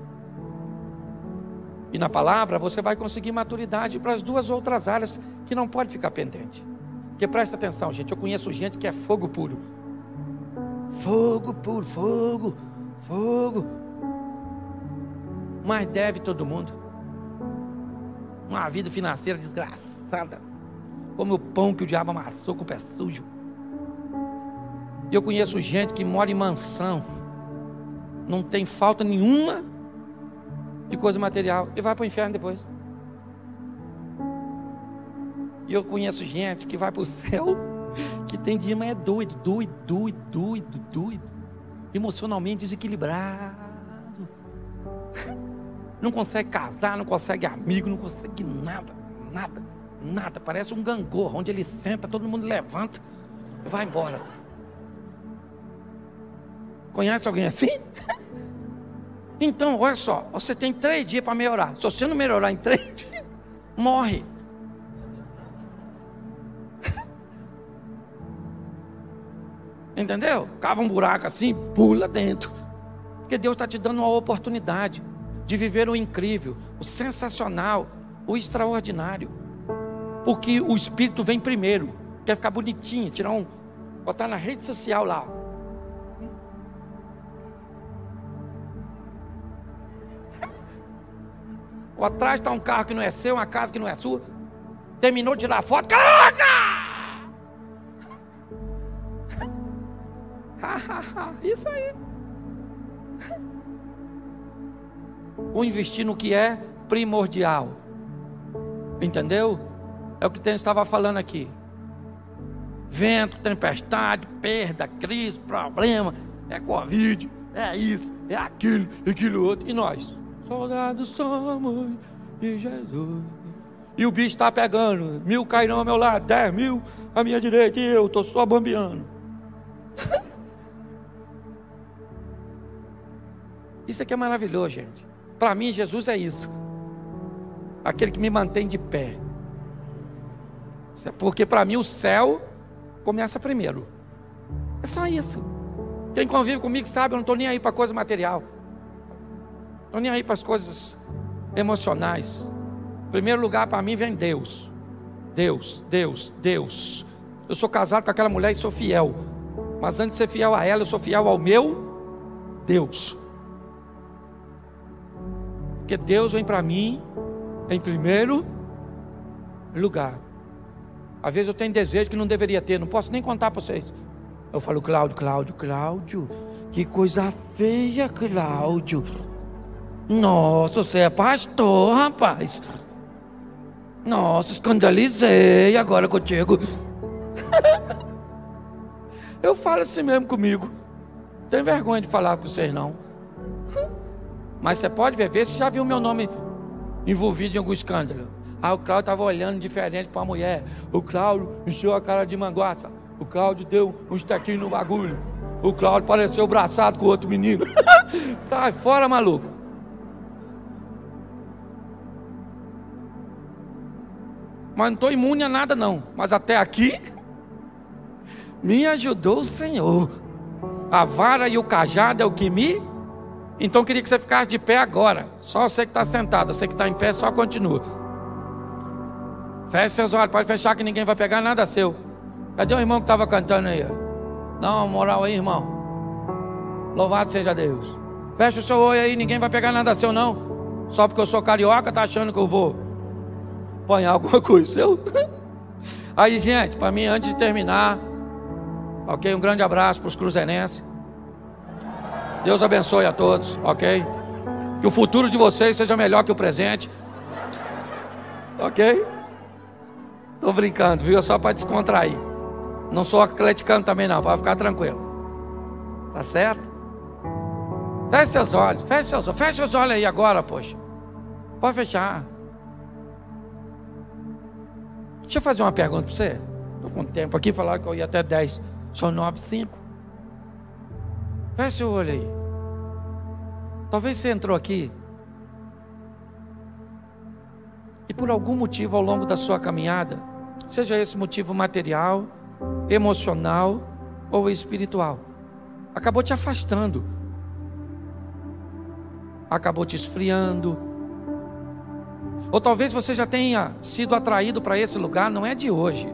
E na palavra você vai conseguir maturidade para as duas outras áreas que não pode ficar pendente. Porque presta atenção, gente, eu conheço gente que é fogo puro. Fogo puro, fogo, fogo. Mas deve todo mundo. Uma vida financeira desgraçada. Como o pão que o diabo amassou com o pé sujo. E eu conheço gente que mora em mansão, não tem falta nenhuma de coisa material e vai para o inferno depois. E eu conheço gente que vai para o céu, que tem dia, mas é doido, emocionalmente desequilibrado, não consegue casar, não consegue amigo, não consegue nada, parece um gangorra, onde ele senta, todo mundo levanta e vai embora. Conhece alguém assim? Então, olha só, você tem 3 dias para melhorar. Se você não melhorar em 3 dias, morre. Entendeu? Cava um buraco assim, pula dentro. Porque Deus está te dando uma oportunidade de viver o incrível, o sensacional, o extraordinário. Porque o Espírito vem primeiro. Quer ficar bonitinho, botar na rede social lá. Ou atrás está um carro que não é seu, uma casa que não é sua. Terminou de tirar foto. Caraca! Isso aí. Ou investir no que é primordial. Entendeu? É o que estava falando aqui. Vento, tempestade, perda, crise, problema. É Covid, é isso, é aquilo outro. E nós? Soldados somos de Jesus. E o bicho está pegando. 1000 cairão ao meu lado, 10.000 à minha direita. E eu estou só bambeando. Isso aqui é maravilhoso, gente. Para mim, Jesus é isso. Aquele que me mantém de pé. Porque para mim o céu começa primeiro. É só isso. Quem convive comigo sabe, eu não estou nem aí para coisa material. Estou nem aí para as coisas emocionais. Em primeiro lugar para mim vem Deus. Deus. Eu sou casado com aquela mulher e sou fiel. Mas antes de ser fiel a ela, eu sou fiel ao meu Deus. Porque Deus vem para mim em primeiro lugar. Às vezes eu tenho desejo que não deveria ter, não posso nem contar para vocês. Eu falo: Cláudio, que coisa feia, Cláudio. Nossa, você é pastor, rapaz. Nossa, escandalizei agora contigo. Eu falo assim mesmo comigo. Não tenho vergonha de falar com vocês não. Mas você pode ver se já viu meu nome envolvido em algum escândalo. O Cláudio estava olhando diferente para a mulher. O Cláudio encheu a cara de manguaça. O Cláudio deu um estequinho no bagulho. O Cláudio pareceu braçado com o outro menino. Sai fora, maluco. Mas não estou imune a nada não. Mas até aqui me ajudou o Senhor. A vara e o cajado é o que me... Então eu queria que você ficasse de pé agora. Só você que está sentado. Você que está em pé, só continua. Feche seus olhos, pode fechar que ninguém vai pegar nada seu. Cadê o irmão que estava cantando aí? Dá uma moral aí, irmão. Louvado seja Deus. Fecha o seu olho aí, ninguém vai pegar nada seu não. Só porque eu sou carioca, tá achando que eu vou apanhar alguma coisa. Aí, gente, para mim, antes de terminar, ok? Um grande abraço para os cruzeirenses. Deus abençoe a todos, ok? Que o futuro de vocês seja melhor que o presente. Ok? Tô brincando, viu? É só para descontrair. Não sou atleticano também não, para ficar tranquilo. Tá certo? Feche seus olhos, feche os olhos aí agora, poxa. Pode fechar. Deixa eu fazer uma pergunta para você. Estou com tempo aqui, falaram que eu ia até 10. São 9:05. Feche o olho aí. Talvez você entrou aqui e por algum motivo ao longo da sua caminhada, seja esse motivo material, emocional ou espiritual, acabou te afastando, acabou te esfriando. Ou talvez você já tenha sido atraído para esse lugar, não é de hoje.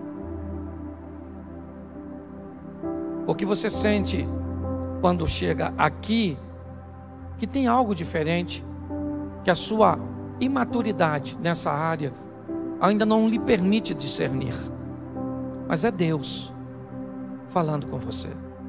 O que você sente quando chega aqui, que tem algo diferente, que a sua imaturidade nessa área ainda não lhe permite discernir. Mas é Deus falando com você.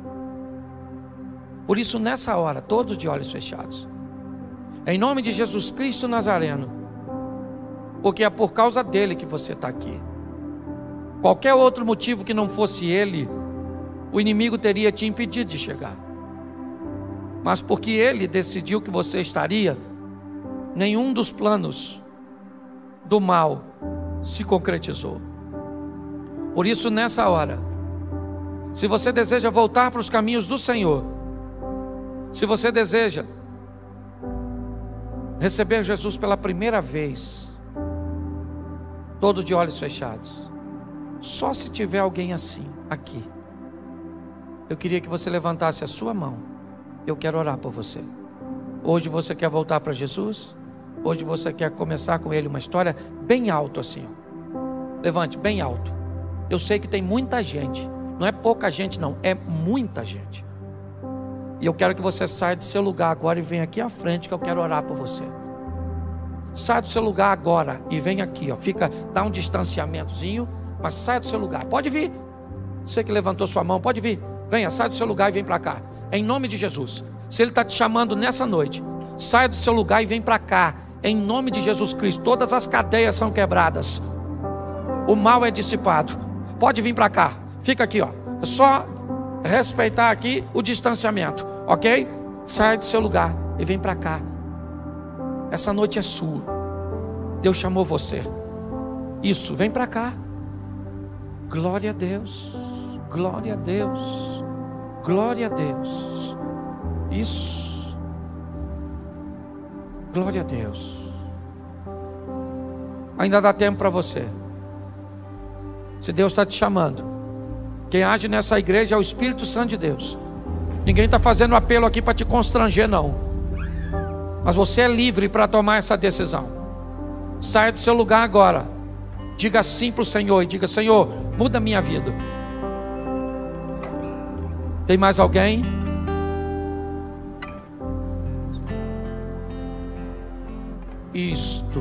Por isso, nessa hora, todos de olhos fechados, em nome de Jesus Cristo Nazareno, porque é por causa dele que você está aqui. Qualquer outro motivo que não fosse ele, o inimigo teria te impedido de chegar. Mas porque ele decidiu que você estaria, nenhum dos planos do mal se concretizou. Por isso, nessa hora, se você deseja voltar para os caminhos do Senhor, se você deseja receber Jesus pela primeira vez, todos de olhos fechados, só se tiver alguém assim, aqui, eu queria que você levantasse a sua mão. Eu quero orar por você. Hoje você quer voltar para Jesus? Hoje você quer começar com Ele uma história bem alto assim, ó. Levante bem alto. Eu sei que tem muita gente, não é pouca gente não, é muita gente. E eu quero que você saia do seu lugar agora e venha aqui à frente, que eu quero orar por você. Sai do seu lugar agora e vem aqui, ó. Dá um distanciamentozinho, mas sai do seu lugar. Pode vir. Você que levantou sua mão, pode vir. Venha, sai do seu lugar e vem para cá. Em nome de Jesus. Se Ele está te chamando nessa noite, saia do seu lugar e vem para cá. Em nome de Jesus Cristo. Todas as cadeias são quebradas. O mal é dissipado. Pode vir para cá. Fica aqui, ó. É só respeitar aqui o distanciamento, ok? Sai do seu lugar e vem para cá. Essa noite é sua. Deus chamou você. Isso, vem para cá. Glória a Deus. Glória a Deus. Glória a Deus. Isso. Glória a Deus. Ainda dá tempo para você. Se Deus está te chamando, quem age nessa igreja é o Espírito Santo de Deus. Ninguém está fazendo apelo aqui para te constranger, não. Mas você é livre para tomar essa decisão. Saia do seu lugar agora. Diga sim para o Senhor e diga: Senhor, muda a minha vida. Tem mais alguém? Isto.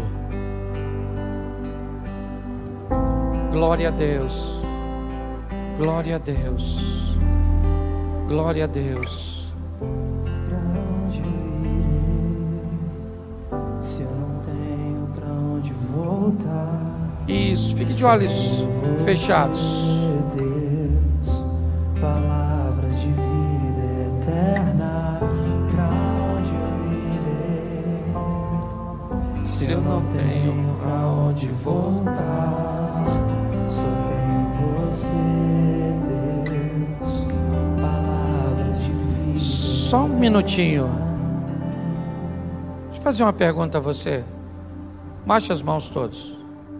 Glória a Deus. Glória a Deus. Glória a Deus. Pra onde eu irei, se eu não tenho pra onde voltar? Isso, fique de olhos fechados. Deus, palavras de vida eterna. Pra onde eu irei, se eu não tenho pra onde voltar? Só tenho você, Deus, palavras de vida. Só um minutinho. Deixa eu fazer uma pergunta a você. Baixe as mãos todos.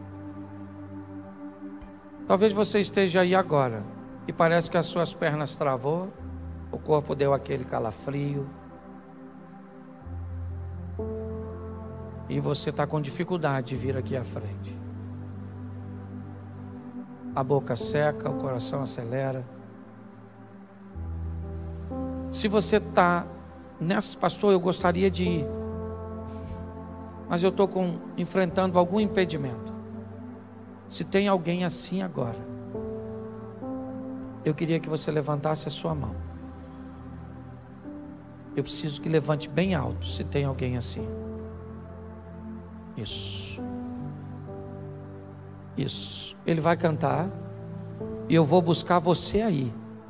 Talvez você esteja aí agora e parece que as suas pernas travou, o corpo deu aquele calafrio e você está com dificuldade de vir aqui à frente. A boca seca, o coração acelera. Se você está nessa, pastor, eu gostaria de ir, mas eu estou enfrentando algum impedimento. Se tem alguém assim agora, eu queria que você levantasse a sua mão. Eu preciso que levante bem alto, se tem alguém assim. Isso. Isso. Ele vai cantar e eu vou buscar você aí.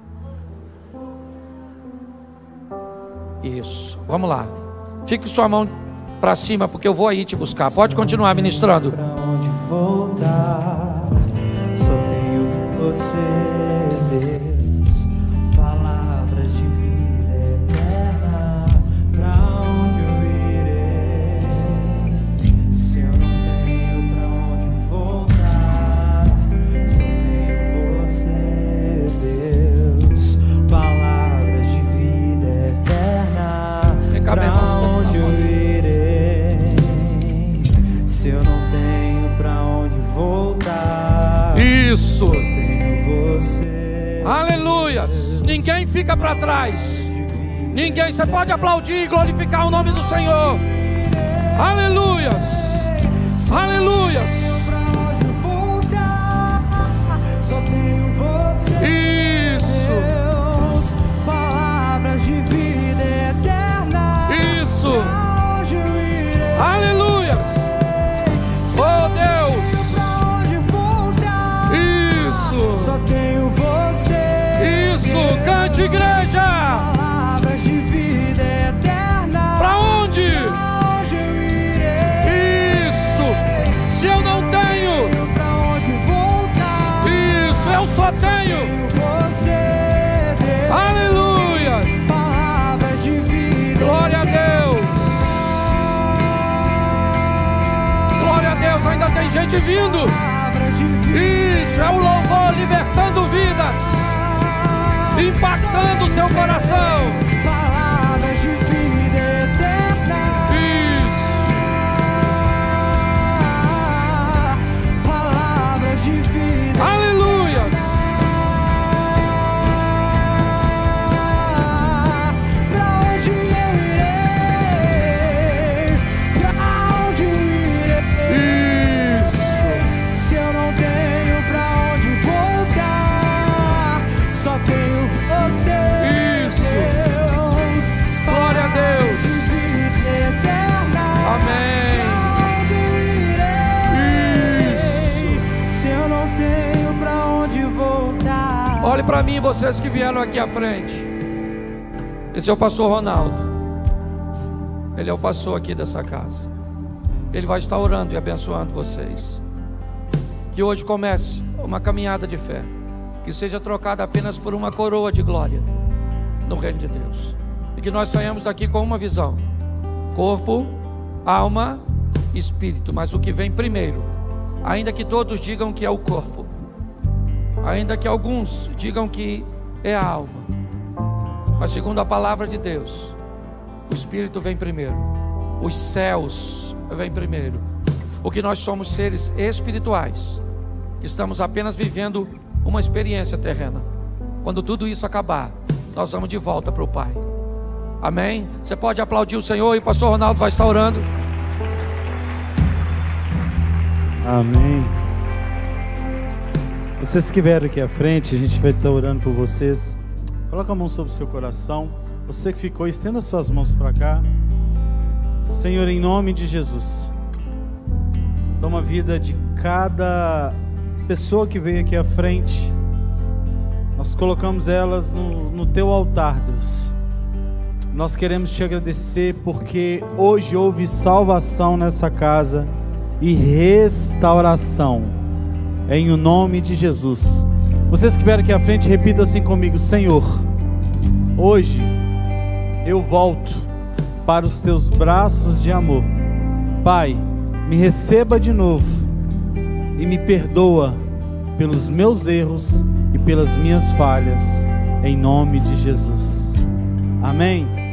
Isso. Vamos lá. Fique sua mão para cima, porque eu vou aí te buscar. Pode continuar ministrando. Pra onde voltar? Só tenho você, Deus. Palavras de vida eterna. Pra onde eu irei? Se eu não tenho pra onde voltar, só tenho você, Deus. Palavras de vida eterna. Pra onde eu irei? Se eu não tenho pra onde voltar, Isso. só tenho você. Aleluia. Ninguém fica para trás. Ninguém. Você pode aplaudir e glorificar o nome do Senhor. Aleluia. Aleluia. Pra onde voltar, só tenho você. Isso. Deus. Palavras de vida eterna. Isso. Pra onde eu irei? Aleluia. Oh Deus. Pra onde voltar, Isso. só tenho você. Isso. Cante, igreja. Palavras de vida eterna. Para onde? Pra onde eu irei? Isso. Se eu não tenho, Pra onde voltar, isso, eu só tenho. você, Deus. Aleluia. Palavras de vida. Glória a Deus. Glória a Deus. Ainda tem gente vindo. Palavras de vida. Isso, é o louvor libertando vidas, impactando o seu coração. Palavras de vida eterna. Isso. Palavras de vida. Aleluia. Pra onde eu irei? Pra onde eu irei? Isso. Se eu não tenho pra onde voltar, só tenho você. Isso. Deus. Glória a Deus. De vida eterna. Amém. Pra onde eu irei? Se eu não tenho pra onde voltar. Olhe para mim, vocês que vieram aqui à frente. Esse é o pastor Ronaldo. Ele é o pastor aqui dessa casa. Ele vai estar orando e abençoando vocês. Que hoje comece uma caminhada de fé, que seja trocada apenas por uma coroa de glória no reino de Deus, e que nós saímos daqui com uma visão: corpo, alma, espírito. Mas o que vem primeiro, ainda que todos digam que é o corpo, ainda que alguns digam que é a alma, mas segundo a palavra de Deus, o espírito vem primeiro, os céus vêm primeiro, porque nós somos seres espirituais, que estamos apenas vivendo uma experiência terrena. Quando tudo isso acabar, nós vamos de volta para o Pai. Amém? Você pode aplaudir o Senhor, e o pastor Ronaldo vai estar orando. Amém. Vocês que vieram aqui à frente, a gente vai estar orando por vocês. Coloca a mão sobre o seu coração. Você que ficou, estenda suas mãos para cá. Senhor, em nome de Jesus, toma a vida de cada pessoa que veio aqui à frente. Nós colocamos elas no teu altar, Deus. Nós queremos te agradecer porque hoje houve salvação nessa casa e restauração, em o nome de Jesus. Vocês que vieram aqui à frente, repita assim comigo: Senhor, hoje eu volto para os teus braços de amor. Pai, me receba de novo e me perdoa pelos meus erros e pelas minhas falhas, em nome de Jesus. Amém.